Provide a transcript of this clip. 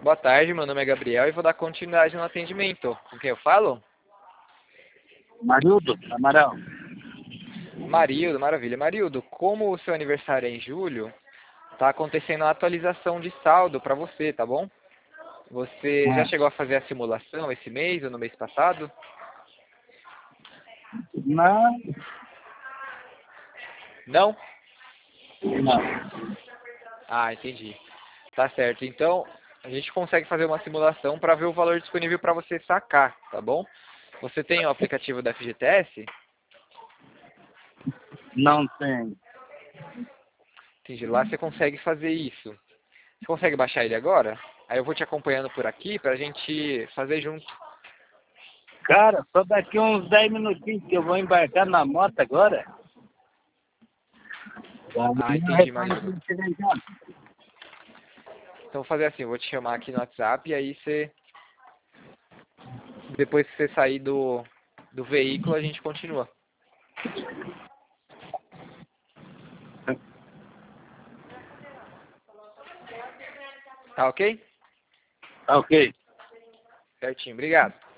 Boa tarde, meu nome é Gabriel e vou dar continuidade no atendimento. Com quem eu falo? Marildo, Amaral. Marildo, maravilha. Marildo, como o seu aniversário é em julho, tá acontecendo a atualização de saldo para você, tá bom? Você já Ah, chegou a fazer a simulação esse mês ou no mês passado? não, Não? não. Ah, entendi. Tá certo. Então, a gente consegue fazer uma simulação para ver o valor disponível para você sacar, tá bom? Você tem o aplicativo da FGTS? Não tem. Entendi. Lá você consegue fazer isso. Você consegue baixar ele agora? Aí eu vou te acompanhando por aqui pra gente fazer junto. Cara, só daqui uns 10 minutinhos que eu vou embarcar na moto agora. Ah, Daí eu entendi, retorno Marildo. pra você daí já. Então vou fazer assim, eu vou te chamar aqui no WhatsApp e aí você, depois que você sair do veículo, a gente continua. Tá ok? Tá ok. Certinho, obrigado.